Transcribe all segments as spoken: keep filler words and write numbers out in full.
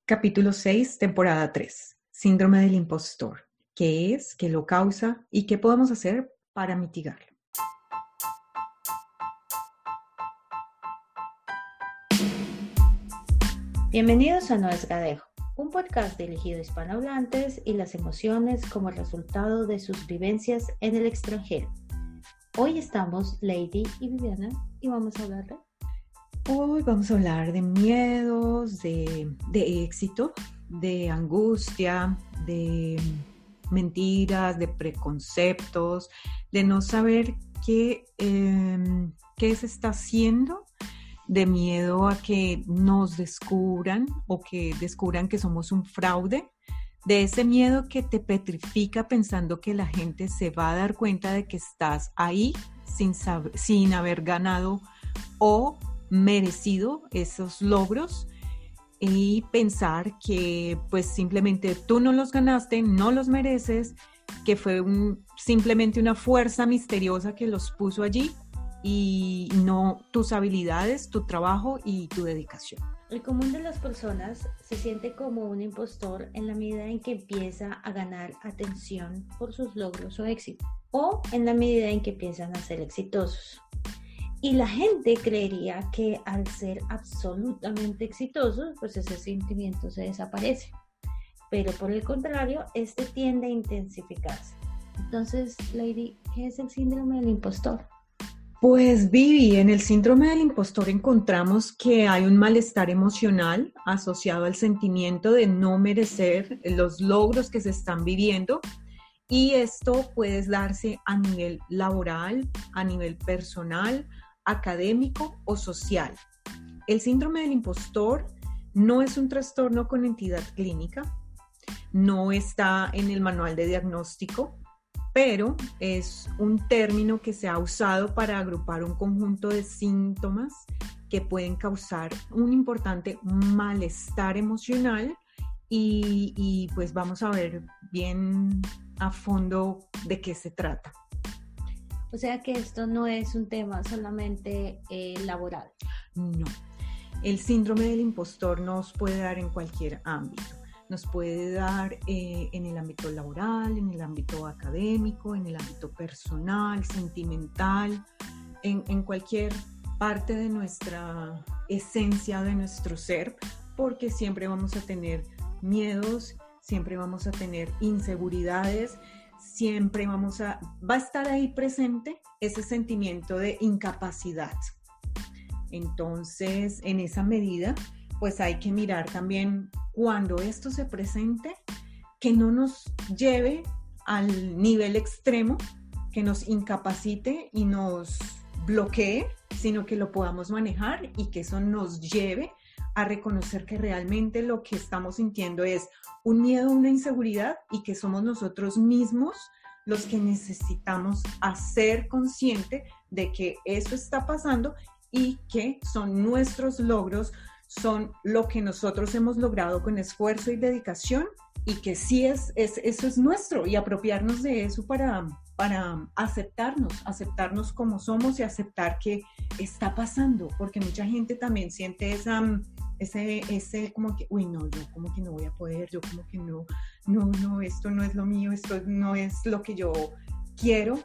Capítulo seis, temporada tres. Síndrome del impostor. ¿Qué es? ¿Qué lo causa? ¿Y qué podemos hacer para mitigarlo? Bienvenidos a No es Gadejo, un podcast dirigido a hispanohablantes y las emociones como resultado de sus vivencias en el extranjero. Hoy estamos Lady y Viviana y vamos a hablar de... Hoy vamos a hablar de miedos, de, de éxito, de angustia, de mentiras, de preconceptos, de no saber qué, eh, qué se está haciendo, de miedo a que nos descubran o que descubran que somos un fraude, de ese miedo que te petrifica pensando que la gente se va a dar cuenta de que estás ahí sin, saber, sin haber ganado o merecido esos logros, y pensar que pues simplemente tú no los ganaste, no los mereces, que fue un, simplemente una fuerza misteriosa que los puso allí y no tus habilidades, tu trabajo y tu dedicación. El común de las personas se siente como un impostor en la medida en que empieza a ganar atención por sus logros o éxito, o en la medida en que empiezan a ser exitosos. Y la gente creería que al ser absolutamente exitosos, pues ese sentimiento se desaparece. Pero por el contrario, este tiende a intensificarse. Entonces, Lady, ¿qué es el síndrome del impostor? Pues Vivi, en el síndrome del impostor encontramos que hay un malestar emocional asociado al sentimiento de no merecer los logros que se están viviendo, y esto puede darse a nivel laboral, a nivel personal, académico o social. El síndrome del impostor no es un trastorno con entidad clínica, no está en el manual de diagnóstico, pero es un término que se ha usado para agrupar un conjunto de síntomas que pueden causar un importante malestar emocional, y, y pues vamos a ver bien a fondo de qué se trata. O sea que esto no es un tema solamente eh, laboral. No, el síndrome del impostor nos puede dar en cualquier ámbito. Nos puede dar eh, en el ámbito laboral, en el ámbito académico, en el ámbito personal, sentimental, en, en cualquier parte de nuestra esencia, de nuestro ser, porque siempre vamos a tener miedos, siempre vamos a tener inseguridades, siempre vamos a, va a estar ahí presente ese sentimiento de incapacidad. Entonces, en esa medida, pues hay que mirar también cuando esto se presente, que no nos lleve al nivel extremo, que nos incapacite y nos bloquee, sino que lo podamos manejar y que eso nos lleve a reconocer que realmente lo que estamos sintiendo es un miedo, una inseguridad, y que somos nosotros mismos los que necesitamos hacer consciente de que eso está pasando y que son nuestros logros, son lo que nosotros hemos logrado con esfuerzo y dedicación, y que sí es, es eso es nuestro, y apropiarnos de eso para, para aceptarnos, aceptarnos como somos y aceptar que está pasando, porque mucha gente también siente esa, ese, ese como que, uy no, yo como que no voy a poder, yo como que no, no, no, esto no es lo mío, esto no es lo que yo quiero.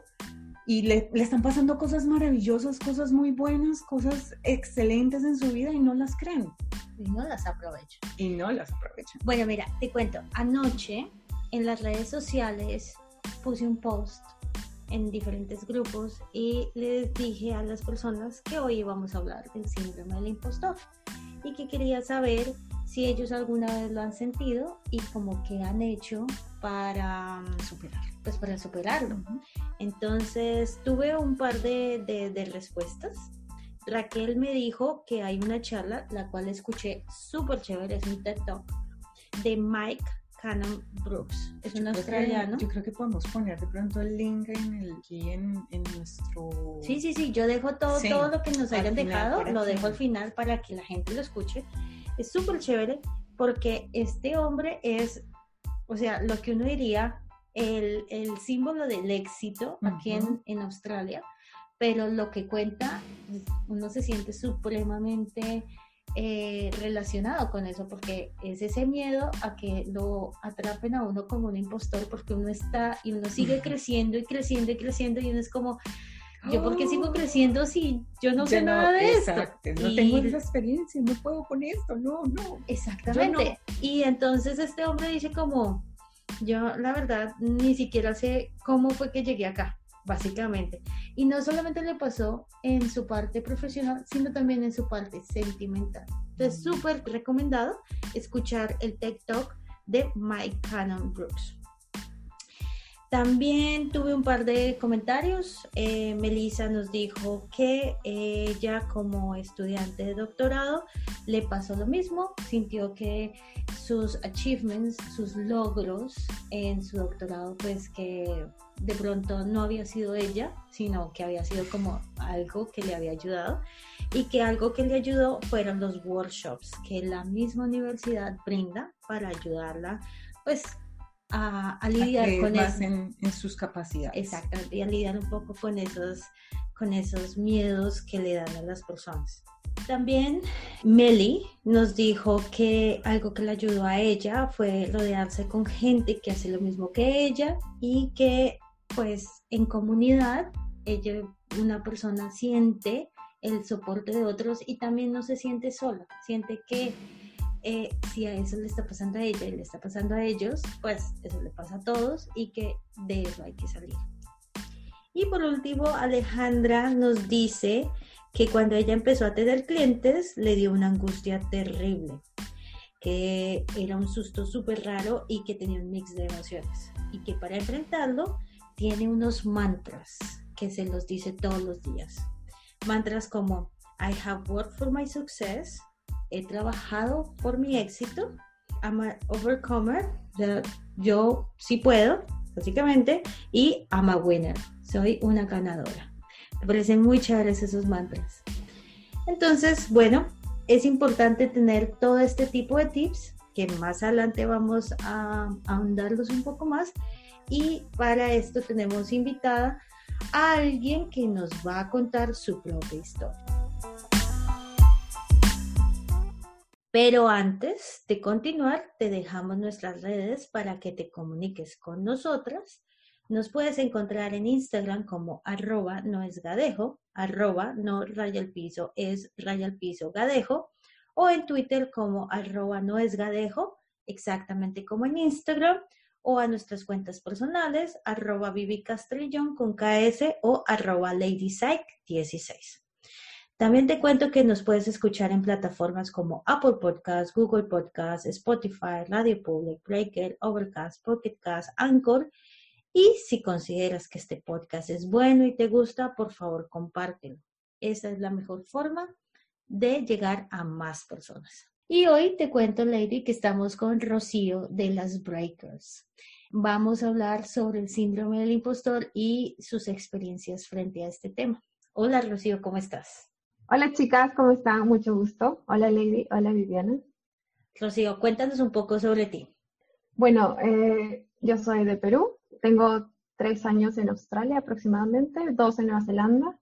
Y le, le están pasando cosas maravillosas, cosas muy buenas, cosas excelentes en su vida, y no las creen. Y no las aprovechan. Y no las aprovechan. Bueno, mira, te cuento. Anoche en las redes sociales puse un post en diferentes grupos y les dije a las personas que hoy íbamos a hablar del síndrome del impostor y que quería saber si ellos alguna vez lo han sentido y como qué han hecho para superarlo. Pues para superarlo. Uh-huh. Entonces tuve un par de, de, de respuestas. Raquel me dijo que hay una charla, la cual escuché súper chévere, es un TED Talk de Mike Cannon Brooks, es un australiano. Que, yo creo que podemos poner de pronto el link en el, aquí en, en nuestro... Sí, sí, sí, yo dejo todo, sí, todo lo que nos hayan dejado, lo dejo al final para que la gente lo escuche. Es súper chévere porque este hombre es, o sea, lo que uno diría, el, el símbolo del éxito aquí uh-huh. en, en Australia, pero lo que cuenta, uno se siente supremamente eh, relacionado con eso, porque es ese miedo a que lo atrapen a uno como un impostor, porque uno está y uno sigue creciendo y creciendo y creciendo y uno es como, ¿yo por qué sigo creciendo si yo no sé no, nada de exacto, esto? No y, tengo esa experiencia, no puedo con esto, no, no. Exactamente. No. Y entonces este hombre dice como, yo la verdad ni siquiera sé cómo fue que llegué acá, básicamente. Y no solamente le pasó en su parte profesional, sino también en su parte sentimental. Entonces, súper recomendado escuchar el TED Talk de Mike Cannon Brooks. También tuve un par de comentarios. Eh, Melissa nos dijo que ella como estudiante de doctorado le pasó lo mismo, sintió que sus achievements, sus logros en su doctorado, pues que de pronto no había sido ella, sino que había sido como algo que le había ayudado y que algo que le ayudó fueron los workshops que la misma universidad brinda para ayudarla, pues A, a lidiar a con más eso. En, en sus capacidades. Exactamente, y a lidiar un poco con esos, con esos miedos que le dan a las personas. También Meli nos dijo que algo que le ayudó a ella fue rodearse con gente que hace lo mismo que ella y que pues en comunidad ella, una persona siente el soporte de otros y también no se siente sola, siente que Eh, si a eso le está pasando a ella y le está pasando a ellos, pues eso le pasa a todos y que de eso hay que salir. Y por último, Alejandra nos dice que cuando ella empezó a tener clientes le dio una angustia terrible, que era un susto súper raro y que tenía un mix de emociones y que para enfrentarlo tiene unos mantras que se los dice todos los días. Mantras como I have worked for my success, he trabajado por mi éxito, I'm an overcomer, o sea, yo sí puedo, básicamente, y I'm a winner, soy una ganadora. Me parecen muy chéveres esos mantras. Entonces, bueno, es importante tener todo este tipo de tips, que más adelante vamos a ahondarlos un poco más, y para esto tenemos invitada a alguien que nos va a contar su propia historia. Pero antes de continuar, te dejamos nuestras redes para que te comuniques con nosotras. Nos puedes encontrar en Instagram como arroba no es gadejo, arroba no raya al piso es raya al piso gadejo, o en Twitter como arroba no es gadejo, exactamente como en Instagram, o a nuestras cuentas personales, arroba Vivi Castrillón con K S o arroba LadyPsych dieciséis. También te cuento que nos puedes escuchar en plataformas como Apple Podcasts, Google Podcasts, Spotify, Radio Public, Breaker, Overcast, Pocket Cast, Anchor. Y si consideras que este podcast es bueno y te gusta, por favor, compártelo. Esa es la mejor forma de llegar a más personas. Y hoy te cuento, Lady, que estamos con Rocío de las Breakers. Vamos a hablar sobre el síndrome del impostor y sus experiencias frente a este tema. Hola, Rocío, ¿cómo estás? Hola chicas, ¿cómo están? Mucho gusto. Hola Lady, hola Viviana. Rocío, cuéntanos un poco sobre ti. Bueno, eh, yo soy de Perú, tengo tres años en Australia aproximadamente, dos en Nueva Zelanda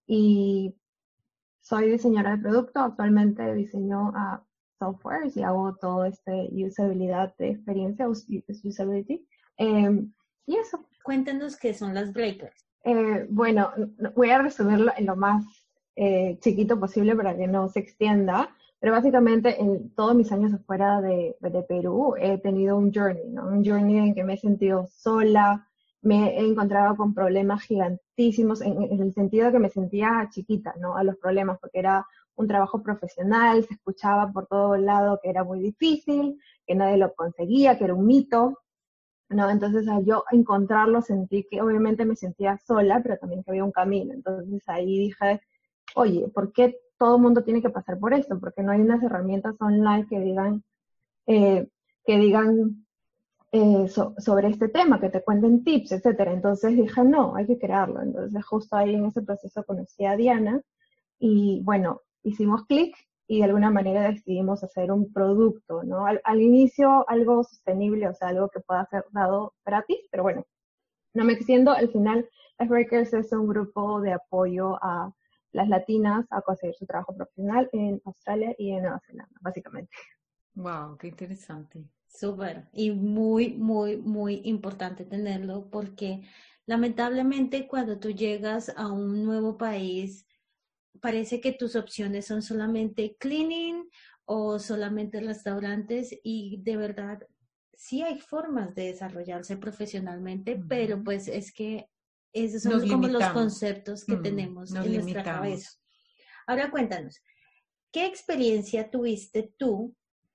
y soy diseñadora de producto. Actualmente diseño uh, softwares y hago todo este usabilidad de experiencia, usability. Eh, y eso. Cuéntanos qué son las Breakers. Eh, bueno, voy a resumirlo en lo más Eh, chiquito posible para que no se extienda, pero básicamente en todos mis años afuera de, de Perú he tenido un journey, ¿no? Un journey en que me he sentido sola, me he encontrado con problemas gigantísimos en, en el sentido de que me sentía chiquita, ¿no? A los problemas, porque era un trabajo profesional, se escuchaba por todo lado que era muy difícil, que nadie lo conseguía, que era un mito, ¿no? Entonces al yo encontrarlo sentí que obviamente me sentía sola, pero también que había un camino. Entonces ahí dije, oye, ¿por qué todo el mundo tiene que pasar por esto? Porque no hay unas herramientas online que digan, eh, que digan eh, so, sobre este tema, que te cuenten tips, etcétera. Entonces dije, no, hay que crearlo. Entonces justo ahí en ese proceso conocí a Diana y bueno, hicimos clic y de alguna manera decidimos hacer un producto, ¿no? Al, al inicio algo sostenible, o sea, algo que pueda ser dado gratis, pero bueno, no me extiendo. Al final, las Breakers es un grupo de apoyo a las latinas a conseguir su trabajo profesional en Australia y en Nueva Zelanda, básicamente. Wow, qué interesante. Súper. Y muy, muy, muy importante tenerlo porque lamentablemente cuando tú llegas a un nuevo país, parece que tus opciones son solamente cleaning o solamente restaurantes y de verdad sí hay formas de desarrollarse profesionalmente, uh-huh. pero pues es que esos son Nos como limitamos. los conceptos que uh-huh. tenemos Nos en limitamos. nuestra cabeza. Ahora cuéntanos, ¿qué experiencia tuviste tú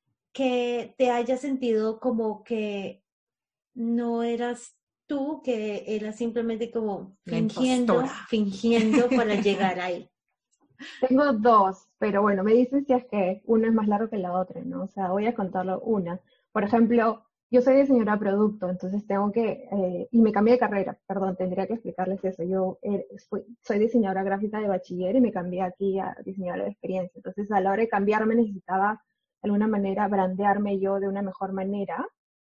que te haya sentido como que no eras tú, que eras simplemente como La fingiendo, impostora. fingiendo para llegar ahí? Tengo dos, pero bueno, me dicen si es que uno es más largo que la otra, ¿no? O sea, voy a contarlo una. Por ejemplo, yo soy diseñadora de producto, entonces tengo que, eh, y me cambié de carrera, perdón, tendría que explicarles eso. Yo eh, fui, soy diseñadora gráfica de bachiller y me cambié aquí a diseñadora de experiencia. Entonces, a la hora de cambiarme necesitaba de alguna manera brandearme yo de una mejor manera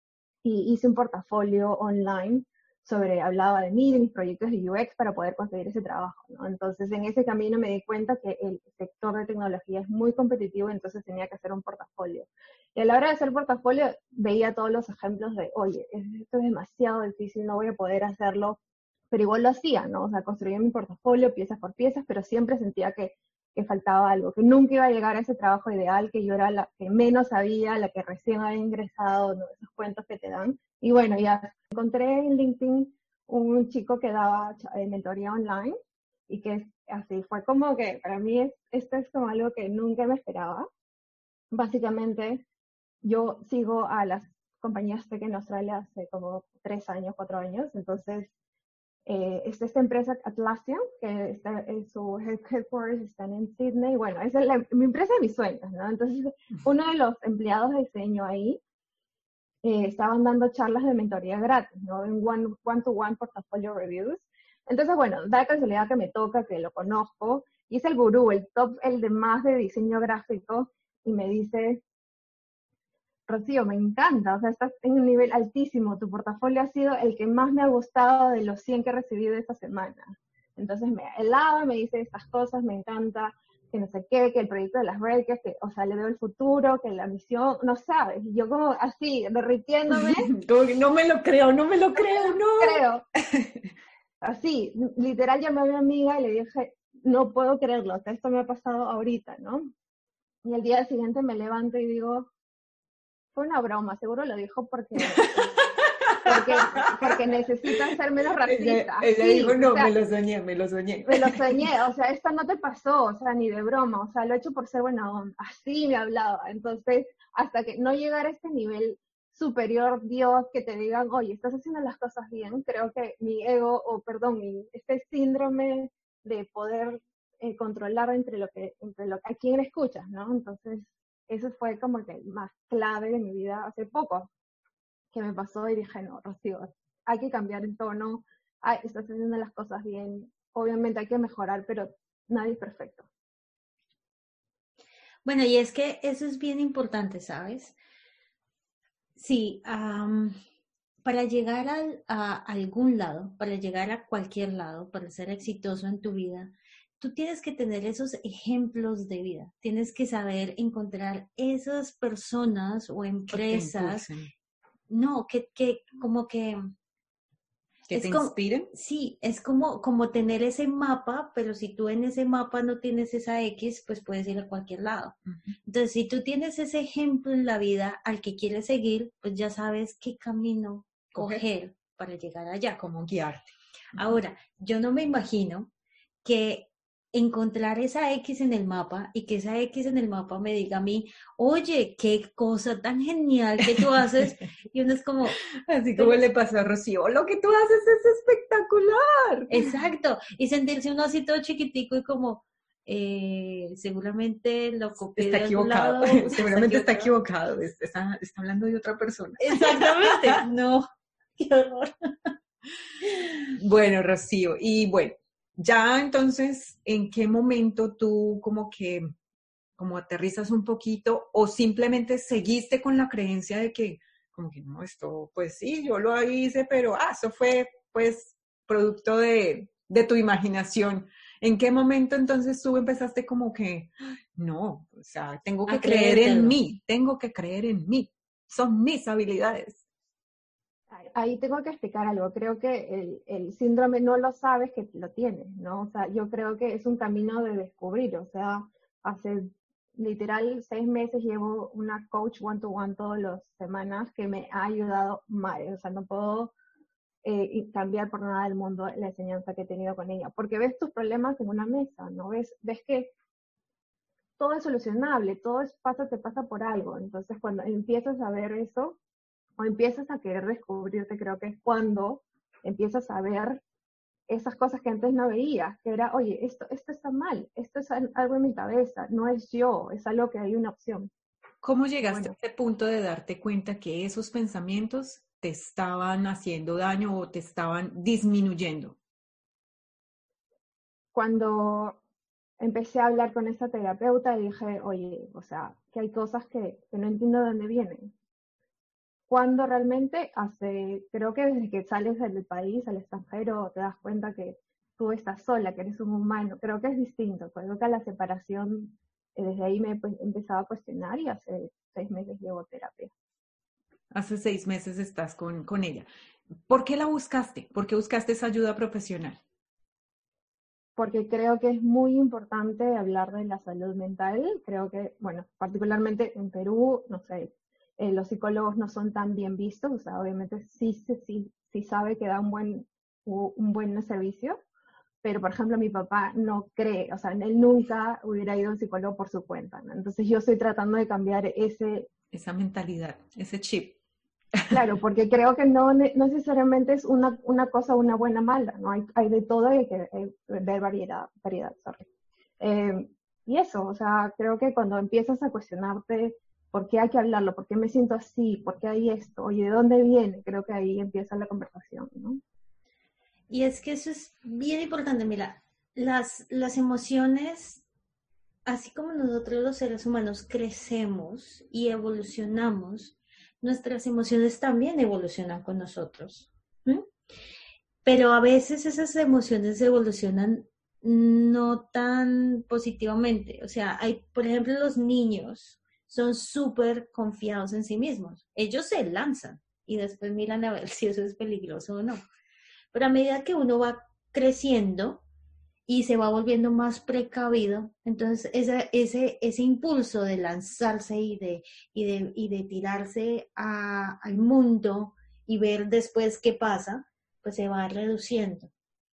y hice un portafolio online sobre, hablaba de mí, de mis proyectos de U X para poder conseguir ese trabajo, ¿no? Entonces, en ese camino me di cuenta que el sector de tecnología es muy competitivo, entonces tenía que hacer un portafolio. Y a la hora de hacer portafolio, veía todos los ejemplos de, oye, esto es demasiado difícil, no voy a poder hacerlo, pero igual lo hacía, ¿no? O sea, construía mi portafolio piezas por piezas, pero siempre sentía que, que faltaba algo, que nunca iba a llegar a ese trabajo ideal, que yo era la que menos sabía, la que recién había ingresado, ¿no? Esos cuentos que te dan. Y bueno, ya encontré en LinkedIn un chico que daba mentoría online y que así fue como que para mí es, esto es como algo que nunca me esperaba. Básicamente, yo sigo a las compañías tech en Australia hace como tres años, cuatro años, entonces eh, es esta empresa Atlassian, que está, en su headquarters están en Sydney, bueno, es la, mi empresa de mis sueños, ¿no? Entonces, uno de los empleados de diseño ahí Eh, estaban dando charlas de mentoría gratis, ¿no? En one, one to one portfolio reviews. Entonces, bueno, da casualidad que me toca, que lo conozco, y es el gurú, el top, el de más de diseño gráfico, y me dice, Rocío, me encanta, o sea, estás en un nivel altísimo, tu portafolio ha sido el que más me ha gustado de los cien que he recibido esta semana. Entonces me alaba, me dice estas cosas, me encanta, que no sé qué, que el proyecto de las breakers, que, o sea, le veo el futuro, que la misión, no sabes, y yo como así, derritiéndome. No me lo creo, no me lo creo, no. Creo. Así, literal llamé a mi amiga y le dije, no puedo creerlo, o sea, esto me ha pasado ahorita, ¿no? Y el día siguiente me levanto y digo, fue una broma, seguro lo dijo porque... Porque, porque necesitan ser menos racistas. Ella, ella sí, dijo, no, o sea, me lo soñé, me lo soñé. Me lo soñé, o sea, esto no te pasó, o sea, ni de broma, o sea, lo he hecho por ser buena onda, así me hablaba. Entonces, hasta que no llegara a este nivel superior, Dios, que te digan, oye, estás haciendo las cosas bien, creo que mi ego, o perdón, mi, este síndrome de poder eh, controlar entre lo que, entre lo a quién escuchas, ¿no? Entonces, eso fue como que el más clave de mi vida hace poco, que me pasó y dije, no, Rocío, hay que cambiar el tono, ay, estás haciendo las cosas bien, obviamente hay que mejorar, pero nadie es perfecto. Bueno, y es que eso es bien importante, ¿sabes? Sí, um, para llegar al, a algún lado, para llegar a cualquier lado, para ser exitoso en tu vida, tú tienes que tener esos ejemplos de vida, tienes que saber encontrar esas personas o empresas, no, que, que como que... ¿Que es te como, inspiren? Sí, es como, como tener ese mapa, pero si tú en ese mapa no tienes esa X, pues puedes ir a cualquier lado. Uh-huh. Entonces, si tú tienes ese ejemplo en la vida al que quieres seguir, pues ya sabes qué camino coger, coger para llegar allá. Cómo guiarte. Uh-huh. Ahora, yo no me imagino que encontrar esa X en el mapa y que esa X en el mapa me diga a mí, oye, qué cosa tan genial que tú haces, y uno es como... Así como le pasó a Rocío, lo que tú haces es espectacular. Exacto, y sentirse uno así todo chiquitico y como, eh, seguramente lo copié está de equivocado, lado, seguramente está equivocado, está, está, está hablando de otra persona. Exactamente, no, qué horror. Bueno, Rocío, y bueno, ya entonces, ¿en qué momento tú como que, como aterrizas un poquito o simplemente seguiste con la creencia de que, como que no, esto, pues sí, yo lo hice, pero, ah, eso fue, pues, producto de, de tu imaginación ¿En qué momento entonces tú empezaste como que, no, o sea, tengo que A creer en creértelo. mí, tengo que creer en mí, son mis habilidades? Ahí ahí tengo que explicar algo. Creo que el, el síndrome no lo sabes que lo tienes, ¿no? O sea, yo creo que es un camino de descubrir. O sea, hace literal seis meses llevo una coach one-to-one todas las semanas que me ha ayudado mal. O sea, no puedo eh, y cambiar por nada del mundo la enseñanza que he tenido con ella. Porque ves tus problemas en una mesa, ¿no? Ves, ves que todo es solucionable, todo es pasa, te pasa por algo. Entonces, cuando empiezas a ver eso, o empiezas a querer descubrirte, creo que es cuando empiezas a ver esas cosas que antes no veías, que era, oye, esto, esto está mal, esto es algo en mi cabeza, no es yo, es algo que hay una opción. ¿Cómo Y llegaste a bueno, ese punto de darte cuenta que esos pensamientos te estaban haciendo daño o te estaban disminuyendo? cuando empecé a hablar con esta terapeuta, dije, oye, o sea, que hay cosas que, que no entiendo de dónde vienen. Cuando realmente hace, creo que desde que sales del país, al extranjero, te das cuenta que tú estás sola, que eres un humano, creo que es distinto. Creo que la separación, eh, desde ahí me he pues, empezado a cuestionar y hace seis meses llevo terapia. Hace seis meses estás con, con ella. ¿Por qué la buscaste? ¿Por qué buscaste esa ayuda profesional? Porque creo que es muy importante hablar de la salud mental. Creo que, bueno, particularmente en Perú, no sé, eh, los psicólogos no son tan bien vistos, o sea, obviamente sí, sí, sí, sí sabe que da un buen, un buen servicio, pero por ejemplo mi papá no cree, o sea, él nunca hubiera ido a un psicólogo por su cuenta, ¿no? Entonces yo estoy tratando de cambiar ese, Esa mentalidad, ese chip. claro, porque creo que no, ne- no necesariamente es una, una cosa una buena mala, ¿no? Hay, hay de todo y hay que eh, ver variedad, variedad, sorry. Eh, y eso, o sea, creo que cuando empiezas a cuestionarte por qué hay que hablarlo, por qué me siento así, por qué hay esto, oye, ¿de dónde viene? Creo que ahí empieza la conversación, ¿no? Y es que eso es bien importante, mira, las, las emociones, así como nosotros los seres humanos crecemos y evolucionamos, nuestras emociones también evolucionan con nosotros. ¿Mm? Pero a veces esas emociones evolucionan no tan positivamente. O sea, hay, por ejemplo, los niños son súper confiados en sí mismos. Ellos se lanzan y después miran a ver si eso es peligroso o no. Pero a medida que uno va creciendo y se va volviendo más precavido, entonces ese, ese, ese impulso de lanzarse y de, y de, y de tirarse a, al mundo y ver después qué pasa, pues se va reduciendo.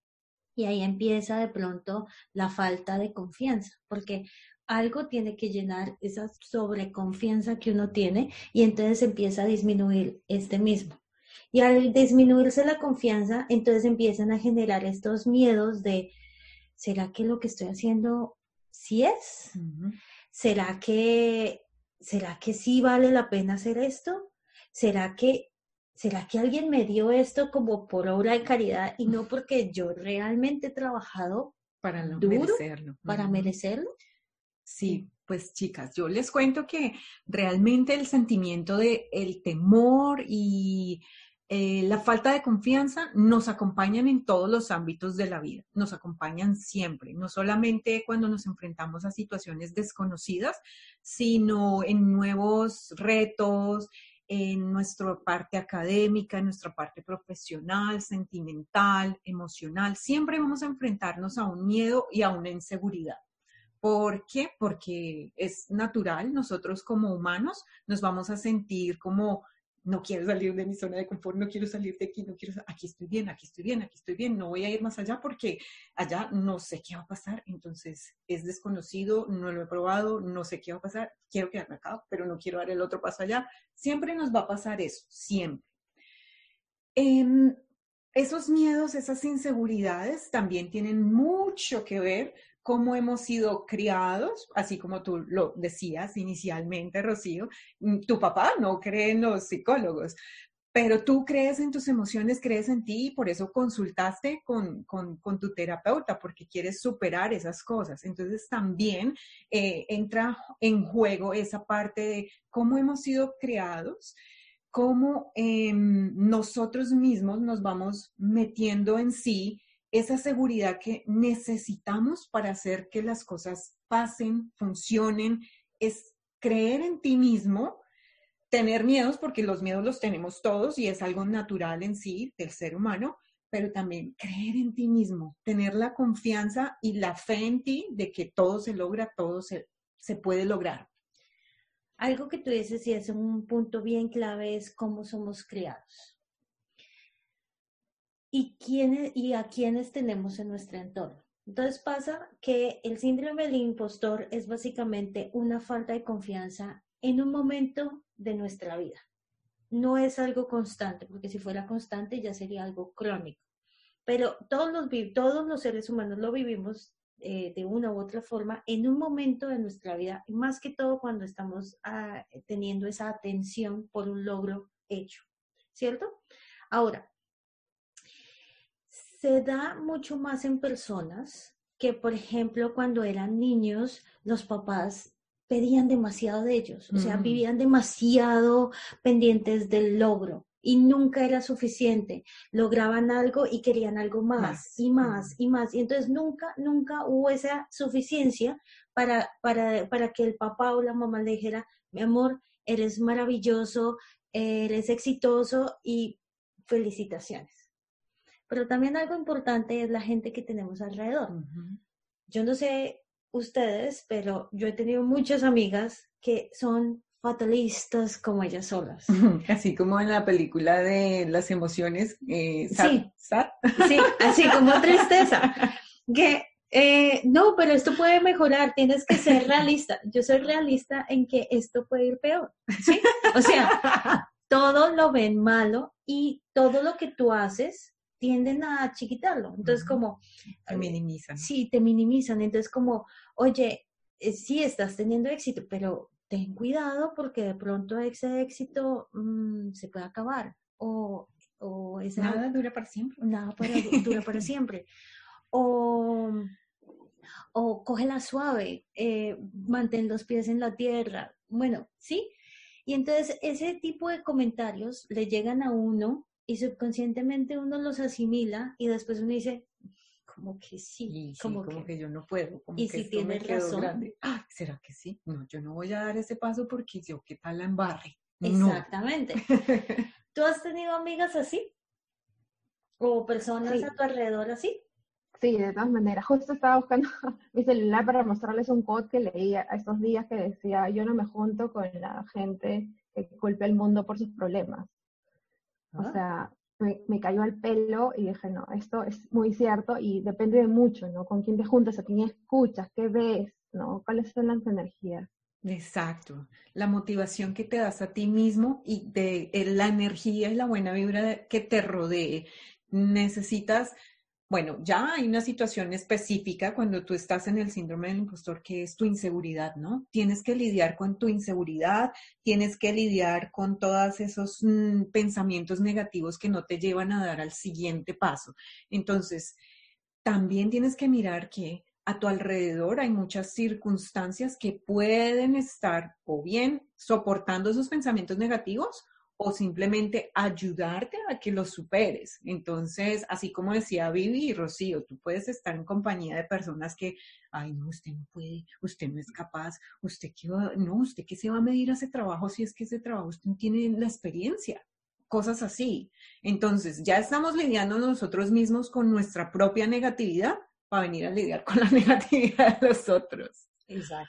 Y ahí empieza de pronto la falta de confianza, porque algo tiene que llenar esa sobreconfianza que uno tiene y entonces empieza a disminuir este mismo. Y al disminuirse la confianza, entonces empiezan a generar estos miedos de, ¿será que lo que estoy haciendo sí es? Uh-huh. ¿Será que, será que sí vale la pena hacer esto? ¿Será que, será que alguien me dio esto como por obra de caridad y no porque yo realmente he trabajado para no duro merecerlo? para Uh-huh. merecerlo? Sí, pues chicas, yo les cuento que realmente el sentimiento de el temor y eh, la falta de confianza nos acompañan en todos los ámbitos de la vida, nos acompañan siempre, no solamente cuando nos enfrentamos a situaciones desconocidas, sino en nuevos retos, en nuestra parte académica, en nuestra parte profesional, sentimental, emocional. Siempre vamos a enfrentarnos a un miedo y a una inseguridad. ¿Por qué? Porque es natural, nosotros como humanos nos vamos a sentir como, no quiero salir de mi zona de confort, no quiero salir de aquí, no quiero, aquí estoy bien, aquí estoy bien, aquí estoy bien, no voy a ir más allá porque allá no sé qué va a pasar, entonces es desconocido, no lo he probado, no sé qué va a pasar, quiero quedarme acá, pero no quiero dar el otro paso allá. Siempre nos va a pasar eso, siempre. Eh, esos miedos, esas inseguridades también tienen mucho que ver cómo hemos sido criados, así como tú lo decías inicialmente, Rocío. Tu papá no cree en los psicólogos, pero tú crees en tus emociones, crees en ti y por eso consultaste con, con, con tu terapeuta, porque quieres superar esas cosas. Entonces también eh, entra en juego esa parte de cómo hemos sido criados, cómo eh, nosotros mismos nos vamos metiendo en sí esa seguridad que necesitamos para hacer que las cosas pasen, funcionen, es creer en ti mismo, tener miedos, porque los miedos los tenemos todos y es algo natural en sí del ser humano, pero también creer en ti mismo, tener la confianza y la fe en ti de que todo se logra, todo se, se puede lograr. Algo que tú dices y es un punto bien clave es cómo somos criados. Y, quiénes, y a quiénes tenemos en nuestro entorno. Entonces pasa que el síndrome del impostor es básicamente una falta de confianza en un momento de nuestra vida. No es algo constante, porque si fuera constante ya sería algo crónico. Pero todos los, todos los seres humanos lo vivimos eh, de una u otra forma en un momento de nuestra vida, y más que todo cuando estamos ah, teniendo esa atención por un logro hecho, ¿cierto? Ahora, se da mucho más en personas que, por ejemplo, cuando eran niños, los papás pedían demasiado de ellos, o sea, mm. vivían demasiado pendientes del logro y nunca era suficiente. Lograban algo y querían algo más, más. y más mm. y más. Y entonces nunca, nunca hubo esa suficiencia para, para, para que el papá o la mamá le dijera, mi amor, eres maravilloso, eres exitoso y felicitaciones. Pero también algo importante es la gente que tenemos alrededor. Uh-huh. Yo no sé ustedes, pero yo he tenido muchas amigas que son fatalistas como ellas solas. Así como en la película de las emociones. Eh, sad, sí, sad. sí, así como tristeza. Que, eh, no, pero esto puede mejorar, tienes que ser realista. Yo soy realista en que esto puede ir peor, ¿sí? O sea, todo lo ven malo y todo lo que tú haces tienden a chiquitarlo. Entonces, uh-huh. como... Te minimizan. Sí, te minimizan. Entonces, como, oye, eh, sí estás teniendo éxito, pero ten cuidado porque de pronto ese éxito mmm, se puede acabar. O, o esa, nada dura para siempre. Nada para, dura para siempre. O, o cógela suave, eh, mantén los pies en la tierra. Bueno, ¿sí? Y entonces, ese tipo de comentarios le llegan a uno y subconscientemente uno los asimila y después uno dice, como que sí, sí como, como que, que yo no puedo, como y que si esto me tienes quedó razón. grande. Ah, ¿será que sí? No, yo no voy a dar ese paso porque yo, ¿qué tal la embarre? Exactamente. No. ¿Tú has tenido amigas así? ¿O personas sí. a tu alrededor así? Sí, de todas maneras. Justo estaba buscando mi celular para mostrarles un quote que leía estos días que decía, yo no me junto con la gente que culpa al mundo por sus problemas. O sea, me, me cayó al pelo y dije, no, esto es muy cierto y depende de mucho, ¿no? Con quién te juntas, a quién escuchas, qué ves, ¿no? ¿Cuáles son las energías? Exacto. La motivación que te das a ti mismo y de, de la energía y la buena vibra que te rodee. Necesitas... Bueno, ya hay una situación específica cuando tú estás en el síndrome del impostor, que es tu inseguridad, ¿no? Tienes que lidiar con tu inseguridad, tienes que lidiar con todos esos mmm, pensamientos negativos que no te llevan a dar al siguiente paso. Entonces, también tienes que mirar que a tu alrededor hay muchas circunstancias que pueden estar o bien soportando esos pensamientos negativos o simplemente ayudarte a que los superes. Entonces, así como decía Vivi y Rocío, tú puedes estar en compañía de personas que, ay, no, usted no puede, usted no es capaz, usted qué va, no, usted qué se va a medir a ese trabajo si es que ese trabajo usted no tiene la experiencia, cosas así. Entonces, ya estamos lidiando nosotros mismos con nuestra propia negatividad para venir a lidiar con la negatividad de los otros. Exacto.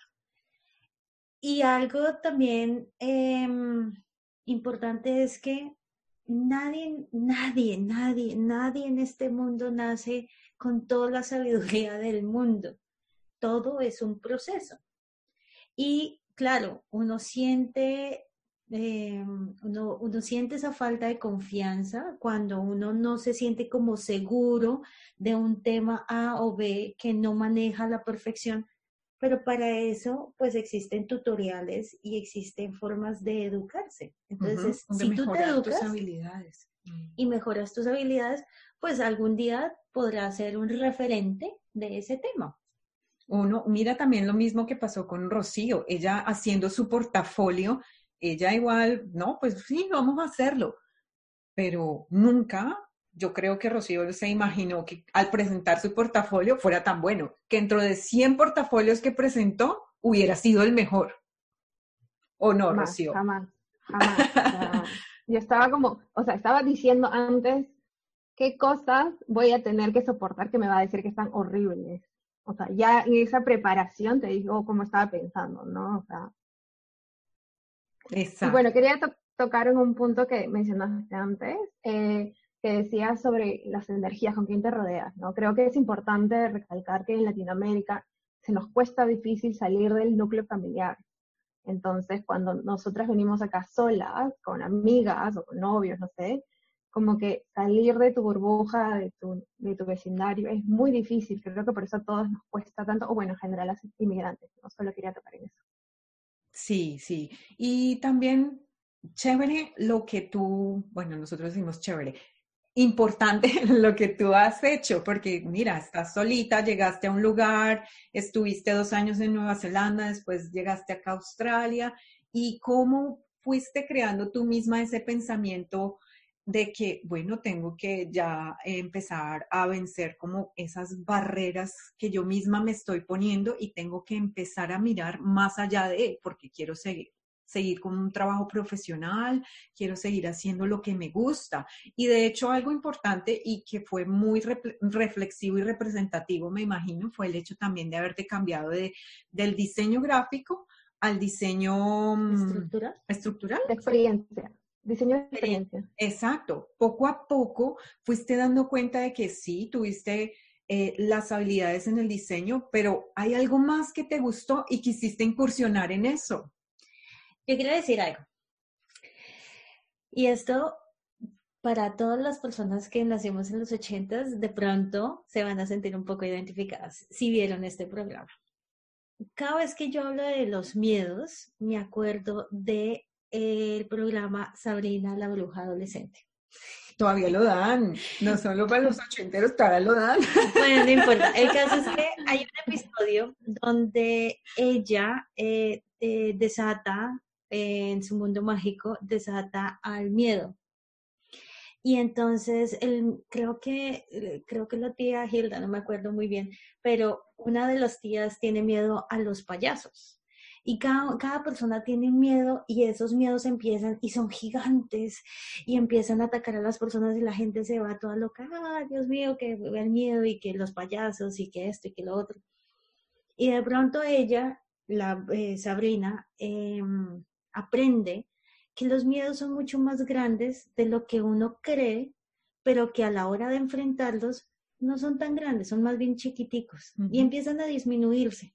Y algo también... Eh, importante es que nadie, nadie, nadie, nadie en este mundo nace con toda la sabiduría del mundo. Todo es un proceso. Y claro, uno siente, eh, uno, uno siente esa falta de confianza cuando uno no se siente como seguro de un tema A o B que no maneja a la perfección. Pero para eso, pues existen tutoriales y existen formas de educarse. Entonces, uh-huh, de si tú te educas tus habilidades. y mejoras tus habilidades, pues algún día podrás ser un referente de ese tema. Uno, mira también lo mismo que pasó con Rocío. Ella haciendo su portafolio, ella igual, no, pues sí, vamos a hacerlo. Pero nunca yo creo que Rocío se imaginó que al presentar su portafolio fuera tan bueno, que dentro de cien portafolios que presentó hubiera sido el mejor. ¿O no, Jamás, Rocío? jamás, jamás. O sea, yo estaba como, o sea, estaba diciendo antes qué cosas voy a tener que soportar que me va a decir que están horribles. O sea, ya en esa preparación te digo cómo estaba pensando, ¿no? O sea, Exacto. y bueno, quería to tocar en un punto que mencionaste antes, eh, que decías sobre las energías, con quién te rodeas, ¿no? Creo que es importante recalcar que en Latinoamérica se nos cuesta difícil salir del núcleo familiar. Entonces, cuando nosotras venimos acá solas, con amigas o con novios, no sé, como que salir de tu burbuja, de tu, de tu vecindario, es muy difícil. Creo que por eso a todos nos cuesta tanto, o bueno, en general a los inmigrantes, no solo quería tocar en eso. Sí, sí. Y también chévere lo que tú, bueno, nosotros decimos chévere, importante lo que tú has hecho, porque mira, estás solita, llegaste a un lugar, estuviste dos años en Nueva Zelanda, después llegaste acá a Australia, y cómo fuiste creando tú misma ese pensamiento de que, bueno, tengo que ya empezar a vencer como esas barreras que yo misma me estoy poniendo y tengo que empezar a mirar más allá de, porque quiero seguir, seguir con un trabajo profesional, quiero seguir haciendo lo que me gusta. Y de hecho algo importante y que fue muy reflexivo y representativo, me imagino, fue el hecho también de haberte cambiado de, del diseño gráfico al diseño ¿Estructural? estructural. De experiencia. Diseño de experiencia. Exacto. Poco a poco fuiste dando cuenta de que sí, tuviste eh, las habilidades en el diseño, pero hay algo más que te gustó y quisiste incursionar en eso. Yo quiero decir algo. Y esto, para todas las personas que nacimos en los ochentas, de pronto se van a sentir un poco identificadas si vieron este programa. Cada vez que yo hablo de los miedos, me acuerdo de el programa Sabrina la Bruja Adolescente. Todavía lo dan, no solo para los ochenteros, todavía lo dan. Bueno, no importa. El caso es que hay un episodio donde ella eh, eh, desata, eh, en su mundo mágico, desata al miedo. Y entonces, el, creo que creo que la tía Hilda, no me acuerdo muy bien, pero una de las tías tiene miedo a los payasos. Y cada, cada persona tiene miedo y esos miedos empiezan y son gigantes y empiezan a atacar a las personas y la gente se va toda loca. ¡Ah, Dios mío, que el miedo y que los payasos y que esto y que lo otro! Y de pronto ella, la eh, Sabrina, eh, aprende que los miedos son mucho más grandes de lo que uno cree, pero que a la hora de enfrentarlos no son tan grandes, son más bien chiquiticos uh-huh. y empiezan a disminuirse.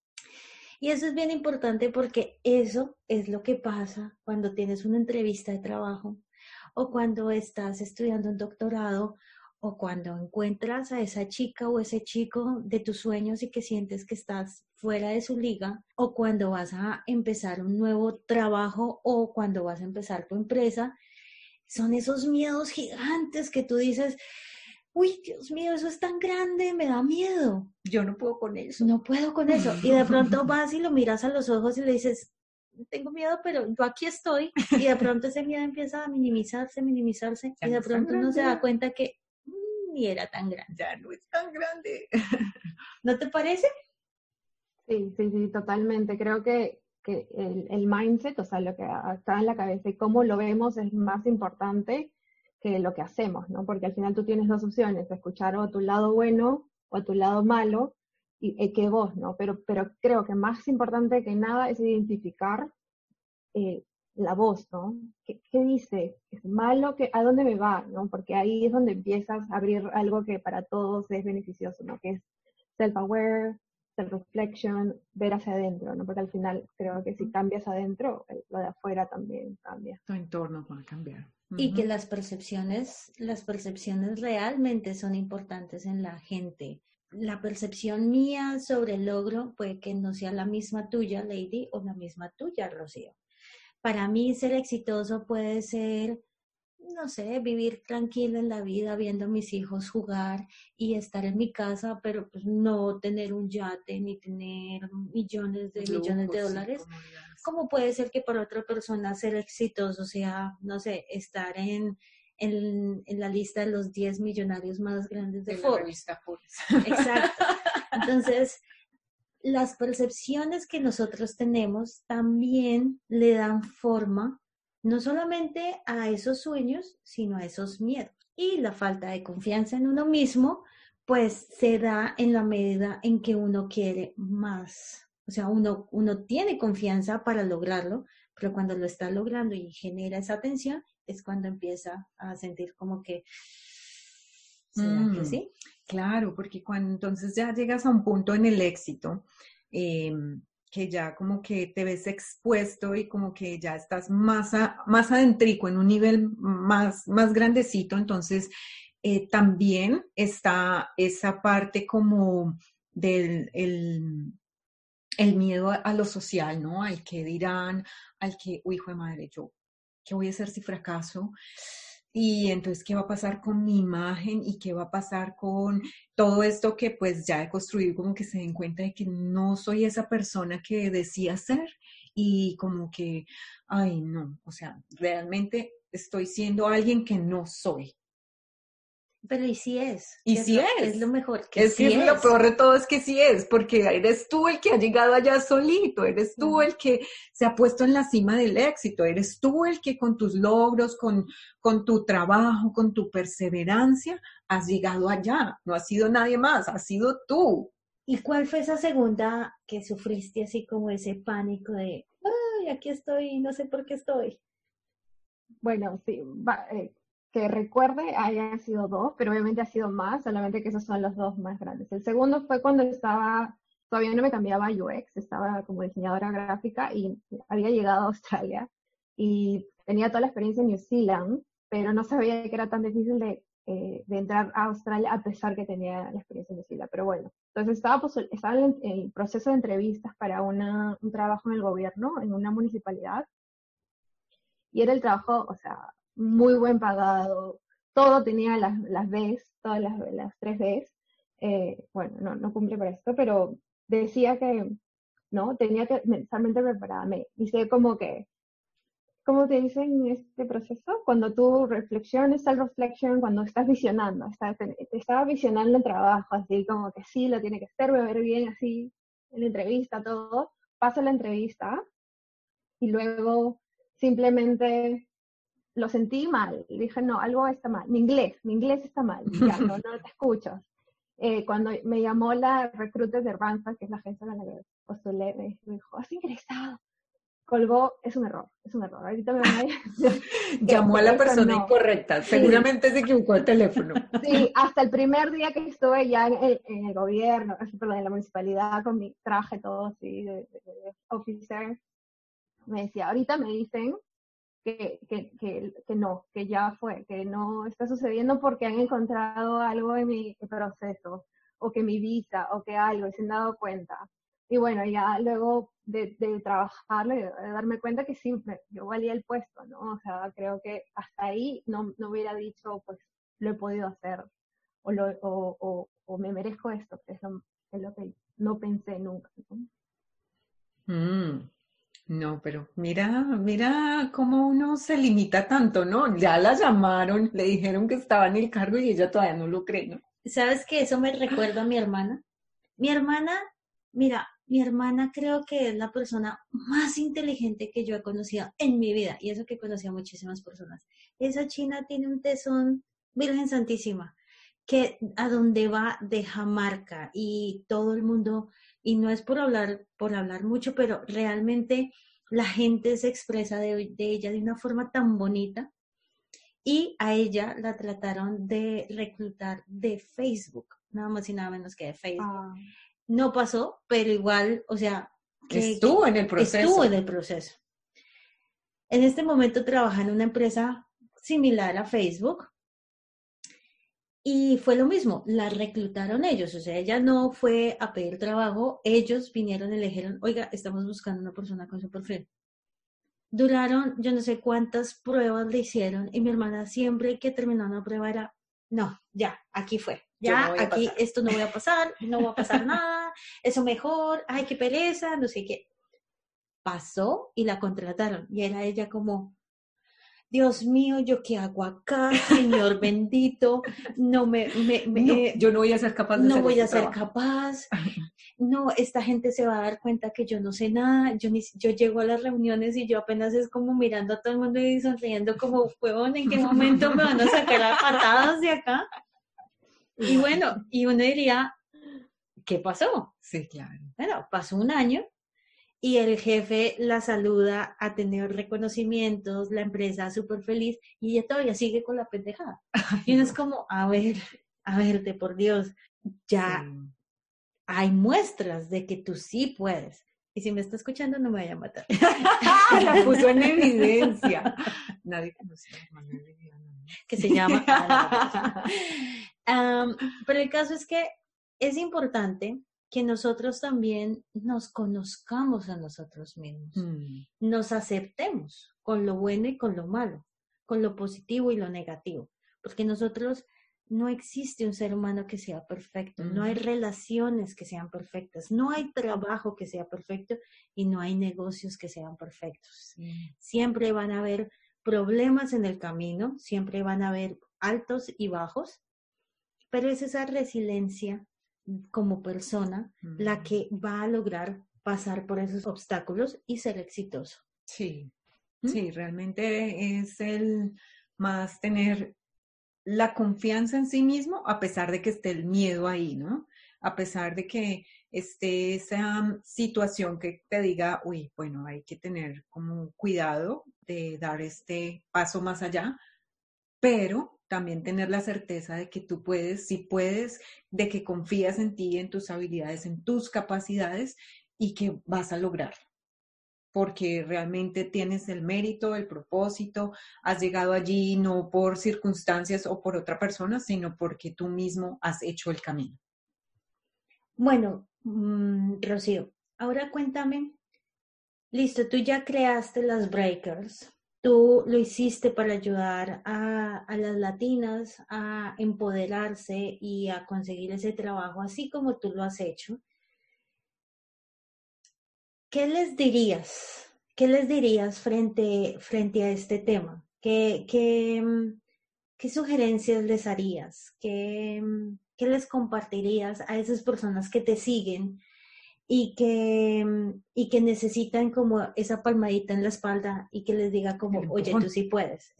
Y eso es bien importante porque eso es lo que pasa cuando tienes una entrevista de trabajo o cuando estás estudiando un doctorado o cuando encuentras a esa chica o ese chico de tus sueños y que sientes que estás fuera de su liga, o cuando vas a empezar un nuevo trabajo o cuando vas a empezar tu empresa. Son esos miedos gigantes que tú dices, uy, Dios mío, eso es tan grande, me da miedo. Yo no puedo con eso. No puedo con eso. Y de pronto vas y lo miras a los ojos y le dices, tengo miedo, pero yo aquí estoy. Y de pronto ese miedo empieza a minimizarse, minimizarse. Ya y de no pronto uno se da cuenta que mmm, ni era tan grande. Ya no es tan grande. ¿No te parece? Sí, sí, sí, totalmente. Creo que, que el, el mindset, o sea, lo que está en la cabeza y cómo lo vemos es más importante que lo que hacemos, ¿no? Porque al final tú tienes dos opciones, escuchar o tu lado bueno o tu lado malo, y, y que vos, ¿no? Pero, pero creo que más importante que nada es identificar eh, la voz, ¿no? ¿Qué, qué dice? ¿Es malo? ¿Qué, ¿A dónde me va? ¿No? Porque ahí es donde empiezas a abrir algo que para todos es beneficioso, ¿no? Que es self-aware, self-reflection, ver hacia adentro, ¿no? Porque al final creo que si cambias adentro, lo de afuera también cambia. Tu entorno va a cambiar. Y uh-huh. que las percepciones, las percepciones realmente son importantes en la gente. La percepción mía sobre el logro puede que no sea la misma tuya, Lady, o la misma tuya, Rocío. Para mí ser exitoso puede ser, no sé, vivir tranquila en la vida, viendo a mis hijos jugar y estar en mi casa, pero pues no tener un yate ni tener millones de Lujos, millones de dólares. ¿Cómo puede ser que para otra persona ser exitoso sea, no sé, estar en, en, en la lista de los diez millonarios más grandes de, de la Forbes. revista Forbes. Exacto. Entonces, las percepciones que nosotros tenemos también le dan forma no solamente a esos sueños, sino a esos miedos. Y la falta de confianza en uno mismo, pues se da en la medida en que uno quiere más. O sea, uno, uno tiene confianza para lograrlo, pero cuando lo está logrando y genera esa tensión, es cuando empieza a sentir como que, ¿será mm, que sí? Claro, porque cuando entonces ya llegas a un punto en el éxito, eh, que ya como que te ves expuesto y como que ya estás más, a, más adentrico, en un nivel más, más grandecito, entonces eh, también está esa parte como del el, el miedo a, a lo social, ¿no? Al que dirán, al que, uy, hijo de madre, yo, ¿qué voy a hacer si fracaso? Y entonces, ¿qué va a pasar con mi imagen? ¿Y qué va a pasar con todo esto que pues ya he construido? Como que se den cuenta de que no soy esa persona que decía ser y como que, ay, no, o sea, realmente estoy siendo alguien que no soy. Pero y sí es. Y sí es. es. Lo, es lo mejor. Que es sí que es. Lo peor de todo es que sí es, porque eres tú el que ha llegado allá solito, eres tú uh-huh. el que se ha puesto en la cima del éxito, eres tú el que con tus logros, con, con tu trabajo, con tu perseverancia, has llegado allá. No ha sido nadie más, has sido tú. ¿Y cuál fue esa segunda que sufriste así como ese pánico de, ay, aquí estoy, no sé por qué estoy? Bueno, sí, va, eh. que recuerde hayan sido dos, pero obviamente ha sido más, solamente que esos son los dos más grandes. El segundo fue cuando estaba, todavía no me cambiaba a U X, estaba como diseñadora gráfica y había llegado a Australia y tenía toda la experiencia en New Zealand, pero no sabía que era tan difícil de, eh, de entrar a Australia a pesar que tenía la experiencia en New Zealand. Pero bueno, entonces estaba, pues, estaba en el proceso de entrevistas para una, un trabajo en el gobierno, en una municipalidad, y era el trabajo, o sea, muy buen pagado, todo tenía las, las Bs, todas las, las tres Bs, eh, bueno, no, no cumple para esto, pero decía que, no, tenía que mentalmente prepararme, hice como que, ¿cómo te dicen en este proceso? Cuando tú reflexiones, self-reflection, cuando estás visionando, estás, te, te estaba visionando el trabajo, así como que sí, lo tiene que hacer, voy a ver bien así, en la entrevista, todo, pasa la entrevista, y luego simplemente lo sentí mal, dije, no, algo está mal, mi inglés, mi inglés está mal, ya, no, no te escucho. Eh, cuando me llamó la recruiter de Randstad, que es la agencia a la que postulé, me dijo, ¿has ingresado? Colgó, es un error, es un error, ahorita me van a decir. Llamó a la persona no. incorrecta, sí. Seguramente se equivocó el teléfono. Sí, hasta el primer día que estuve ya en el, en el gobierno, perdón, en la municipalidad, con mi traje todo así, de, de, de officer, me decía, ahorita me dicen Que, que, que, que no, que ya fue, que no está sucediendo porque han encontrado algo en mi proceso, o que mi visa, o que algo, y se han dado cuenta. Y bueno, ya luego de, de trabajarlo, de, de darme cuenta que sí, yo valía el puesto, ¿no? O sea, creo que hasta ahí no, no hubiera dicho, pues, lo he podido hacer, o, lo, o, o, o me merezco esto, que es lo, es lo que no pensé nunca, ¿no? Mm. No, pero mira, mira cómo uno se limita tanto, ¿no? Ya la llamaron, le dijeron que estaba en el cargo y ella todavía no lo cree, ¿no? ¿Sabes qué? Eso me recuerda a mi hermana. Mi hermana, mira, mi hermana creo que es la persona más inteligente que yo he conocido en mi vida, y eso que conocí a muchísimas personas. Esa china tiene un tesón, Virgen Santísima, que a donde va deja marca, y todo el mundo... Y no es por hablar, por hablar mucho, pero realmente la gente se expresa de, de ella de una forma tan bonita. Y a ella la trataron de reclutar de Facebook, nada más y nada menos que de Facebook. Ah. No pasó, pero igual, o sea... Que, estuvo en el proceso. Estuvo en el proceso. En este momento trabaja en una empresa similar a Facebook. Y fue lo mismo, la reclutaron ellos, o sea, ella no fue a pedir trabajo, ellos vinieron y le dijeron, oiga, estamos buscando una persona con su perfil. Duraron, yo no sé cuántas pruebas le hicieron, y mi hermana siempre que terminó una prueba era, no, ya, aquí fue, ya, no aquí esto no voy a pasar, no va a pasar nada, eso mejor, ay, qué pereza, no sé qué. Pasó y la contrataron, y era ella como... Dios mío, ¿yo qué hago acá? Señor bendito, no me, me, me No, eh, yo no voy a ser capaz de no hacer voy a este ser trabajo. capaz. No, esta gente se va a dar cuenta que yo no sé nada. Yo, ni, yo llego a las reuniones y yo apenas es como mirando a todo el mundo y sonriendo como, huevón, ¿en qué momento me van a sacar a patadas de acá? Y bueno, y uno diría, ¿qué pasó? Sí, claro. Bueno, pasó un año y el jefe la saluda, ha tenido reconocimientos, la empresa súper feliz y ella todavía sigue con la pendejada. Y uno es como, a ver, a verte, por Dios, ya Sí. hay muestras de que tú sí puedes. Y si me está escuchando, no me vaya a matar. La puso en evidencia. Nadie conoce a Manuel Viviana, ¿no? Que se llama. um, pero el caso es que es importante que nosotros también nos conozcamos a nosotros mismos, Mm. nos aceptemos con lo bueno y con lo malo, con lo positivo y lo negativo, porque nosotros no existe un ser humano que sea perfecto, Mm. no hay relaciones que sean perfectas, no hay trabajo que sea perfecto y no hay negocios que sean perfectos. Sí. Siempre van a haber problemas en el camino, siempre van a haber altos y bajos, pero es esa resiliencia como persona Mm. la que va a lograr pasar por esos obstáculos y ser exitoso. Sí, ¿Mm? sí, realmente es el más tener la confianza en sí mismo, a pesar de que esté el miedo ahí, ¿no? A pesar de que esté esa situación que te diga, uy, bueno, hay que tener como cuidado de dar este paso más allá, pero también tener la certeza de que tú puedes, si puedes, de que confías en ti, en tus habilidades, en tus capacidades y que vas a lograrlo. Porque realmente tienes el mérito, el propósito, has llegado allí no por circunstancias o por otra persona, sino porque tú mismo has hecho el camino. Bueno, mmm, Rocío, ahora cuéntame, listo, tú ya creaste las breakers, tú lo hiciste para ayudar a, a las latinas a empoderarse y a conseguir ese trabajo, así como tú lo has hecho. ¿Qué les dirías? ¿Qué les dirías frente, frente a este tema? ¿Qué, qué, qué sugerencias les harías? ¿Qué, qué les compartirías a esas personas que te siguen y que, y que necesitan como esa palmadita en la espalda y que les diga como, oye, tú sí puedes?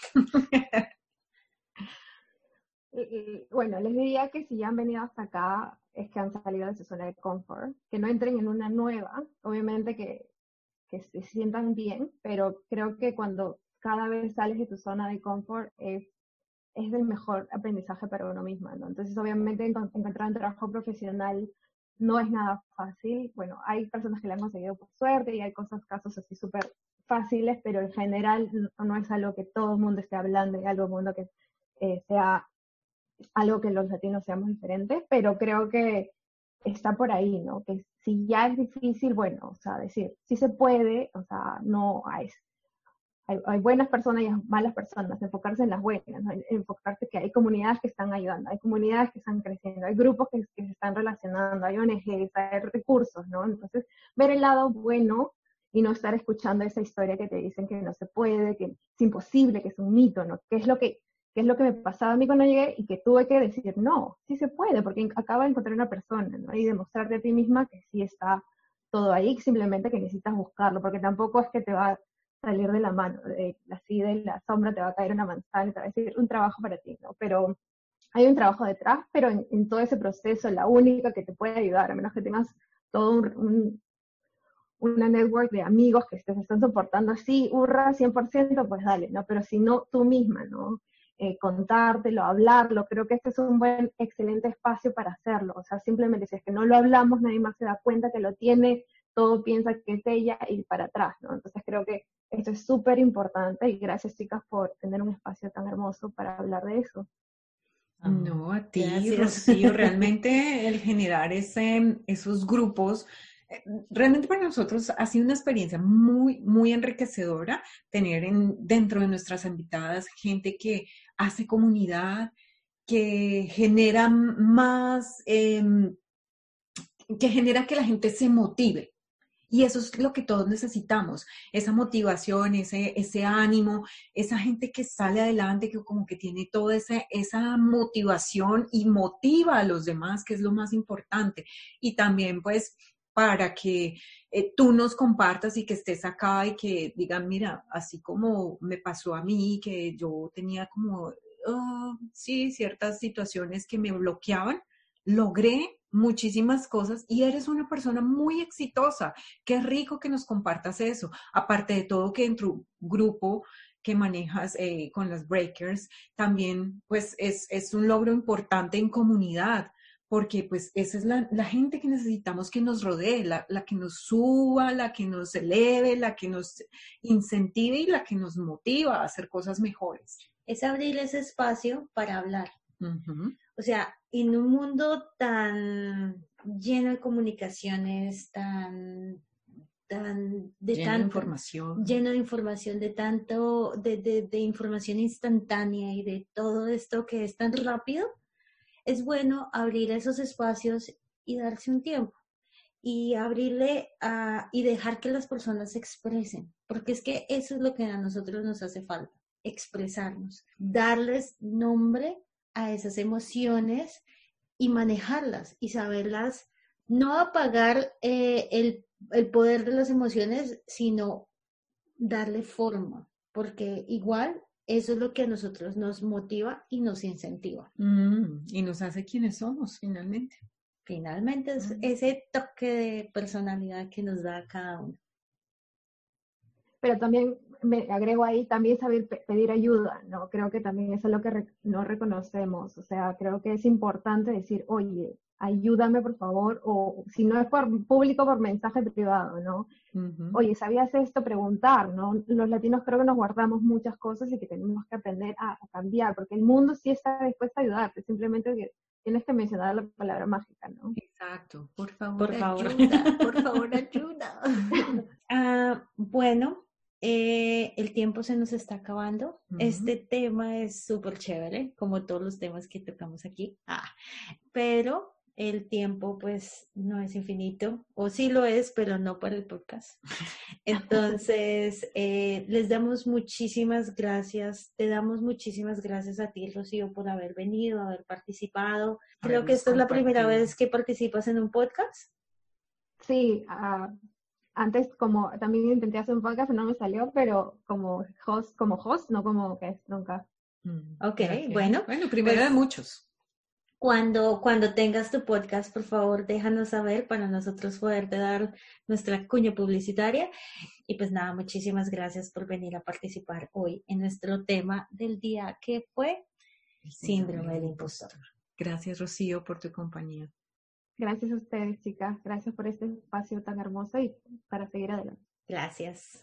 Y, y, bueno, les diría que si ya han venido hasta acá, es que han salido de su zona de confort, que no entren en una nueva, obviamente que, que se sientan bien, pero creo que cuando cada vez sales de tu zona de confort es, es el mejor aprendizaje para uno misma, ¿no? Entonces, obviamente, enco- encontrar un trabajo profesional no es nada fácil. Bueno, hay personas que lo han conseguido por suerte y hay cosas, casos así súper fáciles, pero en general no, no es algo que todo el mundo esté hablando y algo mundo que eh, sea algo que los latinos seamos diferentes, pero creo que está por ahí, ¿no? Que si ya es difícil, bueno, o sea, decir, sí se puede, o sea, no hay, hay, hay buenas personas y hay malas personas, enfocarse en las buenas, ¿no? Enfocarse que hay comunidades que están ayudando, hay comunidades que están creciendo, hay grupos que, que se están relacionando, hay O N Ges, hay recursos, ¿no? Entonces, ver el lado bueno y no estar escuchando esa historia que te dicen que no se puede, que es imposible, que es un mito, ¿no? Que es lo que que es lo que me pasaba a mí cuando llegué y que tuve que decir, no, sí se puede, porque acaba de encontrar una persona, ¿no? Y demostrarte a ti misma que sí está todo ahí, simplemente que necesitas buscarlo, porque tampoco es que te va a salir de la mano, de, así de la sombra te va a caer una manzana y te va a decir un trabajo para ti, ¿no? Pero hay un trabajo detrás, pero en, en todo ese proceso, la única que te puede ayudar, a menos que tengas todo un, un una network de amigos que te están soportando así, hurra, cien por ciento, pues dale, ¿no? Pero si no, tú misma, ¿no? Eh, contártelo, hablarlo, creo que este es un buen, excelente espacio para hacerlo, o sea, simplemente si es que no lo hablamos, nadie más se da cuenta que lo tiene, todo piensa que es ella y para atrás, ¿no? Entonces creo que esto es súper importante y gracias, chicas, por tener un espacio tan hermoso para hablar de eso. No, a ti, Gracias. Rocío, realmente el generar ese, esos grupos, eh, realmente para nosotros ha sido una experiencia muy, muy enriquecedora tener en, dentro de nuestras invitadas gente que hace comunidad, que genera más, eh, que genera que la gente se motive. Y eso es lo que todos necesitamos, esa motivación, ese, ese ánimo, esa gente que sale adelante, que como que tiene toda esa, esa motivación y motiva a los demás, que es lo más importante. Y también pues para que eh, tú nos compartas y que estés acá y que digan, mira, así como me pasó a mí, que yo tenía como, oh, sí, ciertas situaciones que me bloqueaban, logré muchísimas cosas y eres una persona muy exitosa. Qué rico que nos compartas eso. Aparte de todo que en tu grupo que manejas eh, con las breakers, también pues es, es un logro importante en comunidad, porque pues esa es la, la gente que necesitamos que nos rodee, la, la que nos suba, la que nos eleve, la que nos incentive y la que nos motiva a hacer cosas mejores. Es abrir ese espacio para hablar. Uh-huh. O sea, en un mundo tan lleno de comunicaciones, tan, tan de lleno tanta de información, lleno de información, de tanto, de, de, de información instantánea y de todo esto que es tan rápido, es bueno abrir esos espacios y darse un tiempo y abrirle a, y dejar que las personas se expresen, porque es que eso es lo que a nosotros nos hace falta, expresarnos, darles nombre a esas emociones y manejarlas y saberlas, no apagar eh, el, el poder de las emociones, sino darle forma, porque igual eso es lo que a nosotros nos motiva y nos incentiva. Mm, y nos hace quienes somos, finalmente. Finalmente es mm. ese toque de personalidad que nos da cada uno. Pero también me agrego ahí, también saber pe- pedir ayuda, ¿no? Creo que también eso es lo que re- no reconocemos. O sea, creo que es importante decir, oye, ayúdame por favor, o si no es por público, por mensaje privado, ¿no? Uh-huh. Oye, ¿sabías esto? Preguntar, ¿no? Los latinos creo que nos guardamos muchas cosas y que tenemos que aprender a, a cambiar, porque el mundo sí está dispuesto a ayudarte, simplemente que tienes que mencionar la palabra mágica, ¿no? Exacto, por favor, por favor, ayuda, por favor, ayuda. uh, bueno, eh, el tiempo se nos está acabando. Uh-huh. Este tema es súper chévere, como todos los temas que tocamos aquí, ah, pero el tiempo pues no es infinito, o sí lo es, pero no para el podcast. Entonces, eh, les damos muchísimas gracias, te damos muchísimas gracias a ti, Rocío, por haber venido, haber participado. Creo que esta es la primera vez que participas en un podcast. Sí, uh, antes como también intenté hacer un podcast, no me salió, pero como host, como host, no como guest, nunca. Mm, ok, okay. bueno. Bueno, primero pues, de muchos. Cuando, cuando tengas tu podcast, por favor, déjanos saber para nosotros poderte dar nuestra cuña publicitaria. Y pues nada, muchísimas gracias por venir a participar hoy en nuestro tema del día, que fue el síndrome del impostor. Gracias, Rocío, por tu compañía. Gracias a ustedes, chicas. Gracias por este espacio tan hermoso y para seguir adelante. Gracias.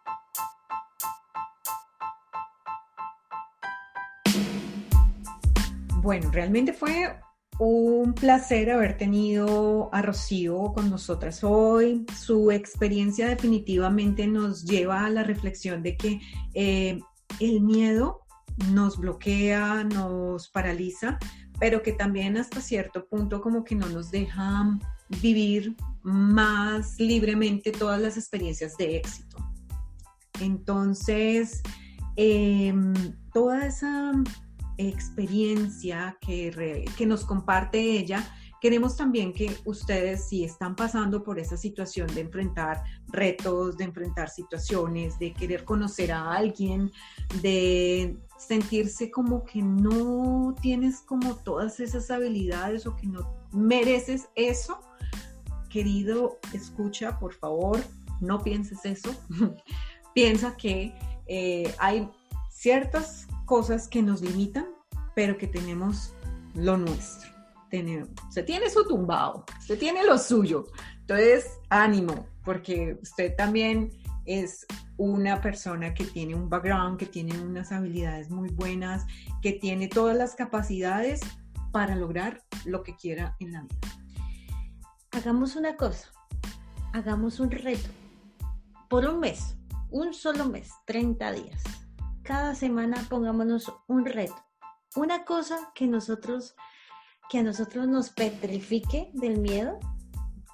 Bueno, realmente fue un placer haber tenido a Rocío con nosotras hoy. Su experiencia definitivamente nos lleva a la reflexión de que eh, el miedo nos bloquea, nos paraliza, pero que también hasta cierto punto como que no nos deja vivir más libremente todas las experiencias de éxito. Entonces, eh, toda esa experiencia que, re, que nos comparte ella, queremos también que ustedes, si están pasando por esa situación de enfrentar retos, de enfrentar situaciones, de querer conocer a alguien, de sentirse como que no tienes como todas esas habilidades o que no mereces eso, querido, escucha, por favor, no pienses eso. Piensa que eh, hay ciertas cosas que nos limitan, pero que tenemos lo nuestro. Tenemos, usted tiene su tumbao, usted tiene lo suyo. Entonces, ánimo, porque usted también es una persona que tiene un background, que tiene unas habilidades muy buenas, que tiene todas las capacidades para lograr lo que quiera en la vida. Hagamos una cosa, hagamos un reto por un mes, un solo mes, treinta días. Cada semana pongámonos un reto, una cosa que nosotros, que a nosotros nos petrifique del miedo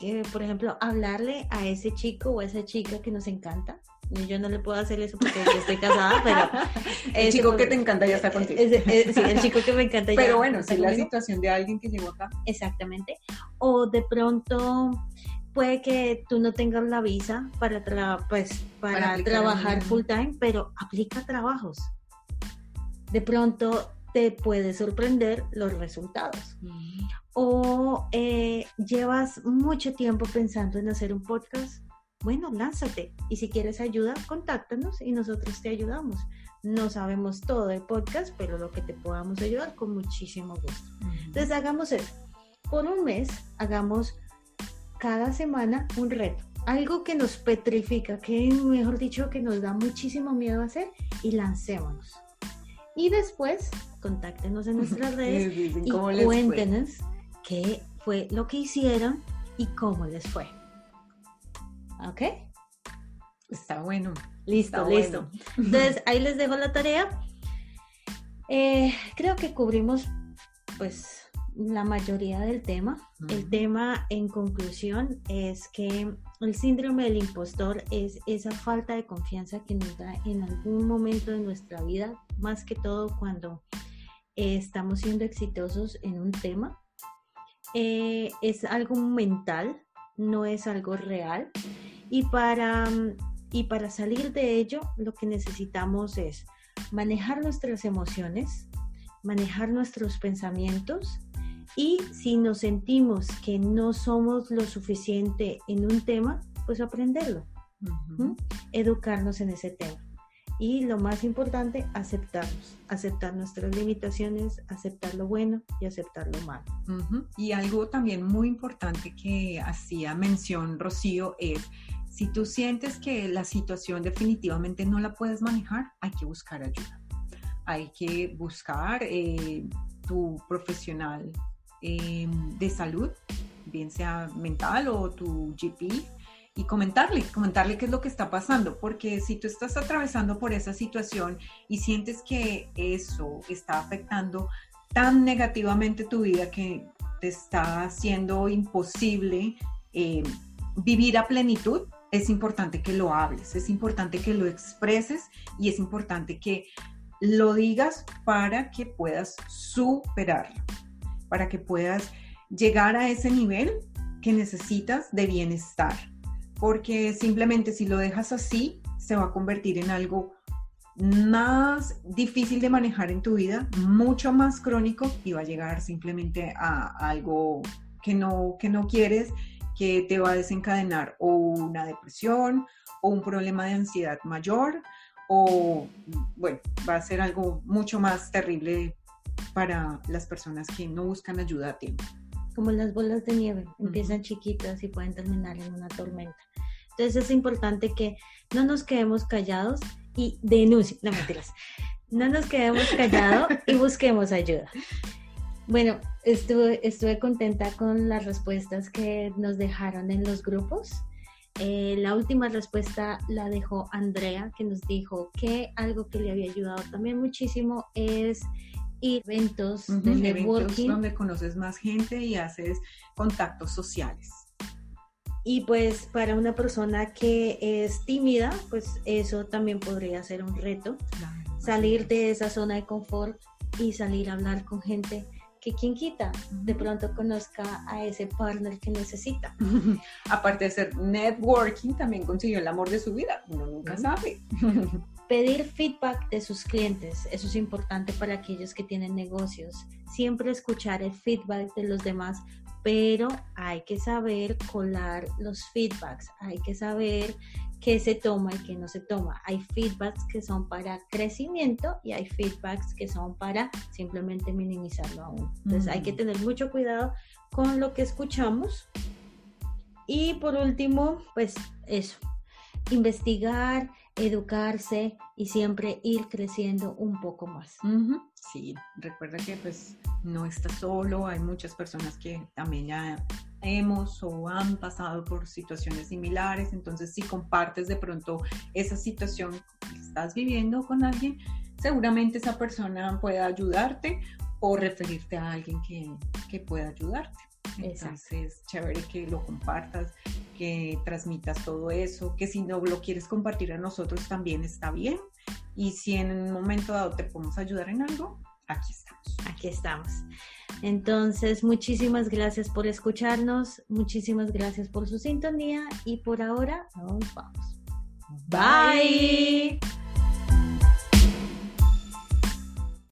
eh, por ejemplo, hablarle a ese chico o a esa chica que nos encanta. Yo no le puedo hacer eso porque yo estoy casada, pero... El ese, chico que te encanta ya está contigo. Ese, ese, sí, el chico que me encanta ya Pero bueno, está si la conmigo. situación de alguien que llegó acá. Exactamente. O de pronto puede que tú no tengas la visa para, tra- pues, para, Para aplicar trabajar en- full time, pero aplica trabajos. De pronto te puede sorprender los resultados. O eh, llevas mucho tiempo pensando en hacer un podcast. Bueno, lánzate. Y si quieres ayuda, contáctanos y nosotros te ayudamos. No sabemos todo de podcast, pero lo que te podamos ayudar con muchísimo gusto. Entonces hagamos eso. Por un mes, hagamos cada semana un reto. Algo que nos petrifica, que mejor dicho, que nos da muchísimo miedo hacer, y lancémonos. Y después, contáctenos en nuestras redes Dicen y cómo les fue. cuéntenos qué fue lo que hicieron y cómo les fue. ¿Ok? Está bueno. Listo, Está listo. bueno. Entonces, ahí les dejo la tarea. Eh, creo que cubrimos, pues, la mayoría del tema. Ujú. El tema, en conclusión, es que el síndrome del impostor es esa falta de confianza que nos da en algún momento de nuestra vida, más que todo cuando eh, estamos siendo exitosos en un tema. Eh, es algo mental, no es algo real. Y para, y para salir de ello, lo que necesitamos es manejar nuestras emociones, manejar nuestros pensamientos, y si nos sentimos que no somos lo suficiente en un tema, pues aprenderlo, Ujú. ¿m? Educarnos en ese tema. Y lo más importante, aceptarnos, aceptar nuestras limitaciones, aceptar lo bueno y aceptar lo malo. Ujú. Y algo también muy importante que hacía mención Rocío es, si tú sientes que la situación definitivamente no la puedes manejar, hay que buscar ayuda. Hay que buscar eh, tu profesional eh, de salud, bien sea mental o tu G P, y comentarle, comentarle qué es lo que está pasando, porque si tú estás atravesando por esa situación y sientes que eso está afectando tan negativamente tu vida que te está haciendo imposible eh, vivir a plenitud, es importante que lo hables, es importante que lo expreses y es importante que lo digas para que puedas superarlo, para que puedas llegar a ese nivel que necesitas de bienestar, porque simplemente si lo dejas así, se va a convertir en algo más difícil de manejar en tu vida, mucho más crónico, y va a llegar simplemente a algo que no, que no quieres, que te va a desencadenar o una depresión o un problema de ansiedad mayor, o bueno, va a ser algo mucho más terrible para las personas que no buscan ayuda a tiempo. Como las bolas de nieve, empiezan Ujú. chiquitas y pueden terminar en una tormenta. Entonces es importante que no nos quedemos callados y denuncien, no mentiras, no nos quedemos callados y busquemos ayuda. Bueno, estuve, estuve contenta con las respuestas que nos dejaron en los grupos. Eh, la última respuesta la dejó Andrea, que nos dijo que algo que le había ayudado también muchísimo es ir a eventos Uh-huh, de eventos networking. donde conoces más gente y haces contactos sociales. Y pues para una persona que es tímida, pues eso también podría ser un reto. Claro, Salir de esa zona de confort y salir a hablar con gente que quien quita de pronto conozca a ese partner que necesita. Aparte de ser networking, también consiguió el amor de su vida. Uno nunca Uh-huh. sabe. Pedir feedback de sus clientes, eso es importante para aquellos que tienen negocios. Siempre escuchar el feedback de los demás, pero hay que saber colar los feedbacks, hay que saber qué se toma y qué no se toma. Hay feedbacks que son para crecimiento y hay feedbacks que son para simplemente minimizarlo aún. Entonces Mm. hay que tener mucho cuidado con lo que escuchamos. Y por último, pues eso, investigar, educarse y siempre ir creciendo un poco más. Uh-huh. Sí, recuerda que pues no estás solo, hay muchas personas que también ya hemos o han pasado por situaciones similares, entonces si compartes de pronto esa situación que estás viviendo con alguien, seguramente esa persona pueda ayudarte o referirte a alguien que, que pueda ayudarte. Entonces, chévere que lo compartas, que transmitas todo eso, que si no lo quieres compartir a nosotros también está bien. Y si en un momento dado te podemos ayudar en algo, aquí estamos. Aquí estamos. Entonces, muchísimas gracias por escucharnos, muchísimas gracias por su sintonía y por ahora nos vamos. Bye. Bye.